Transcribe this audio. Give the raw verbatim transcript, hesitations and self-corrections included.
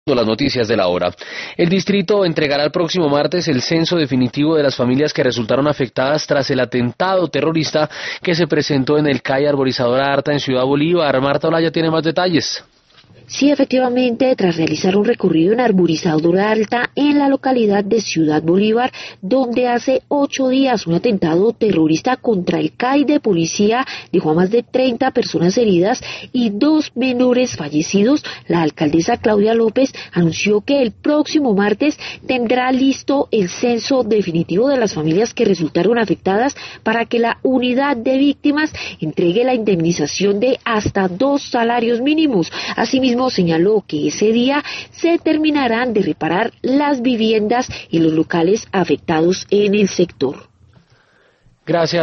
Las noticias de la hora. El distrito entregará el próximo martes el censo definitivo de las familias que resultaron afectadas tras el atentado terrorista que se presentó en el C A I Arborizadora Arta en Ciudad Bolívar. Marta Olaya tiene más detalles. Sí, efectivamente, tras realizar un recorrido en Arborizadora Arta en la localidad de Ciudad Bolívar, donde hace ocho días un atentado terrorista contra el C A I de policía dejó a más de treinta personas heridas y dos menores fallecidos, la alcaldesa Claudia López anunció que el próximo martes tendrá listo el censo definitivo de las familias que resultaron afectadas para que la unidad de víctimas entregue la indemnización de hasta dos salarios mínimos. Asimismo, señaló que ese día se terminarán de reparar las viviendas y los locales afectados en el sector. Gracias.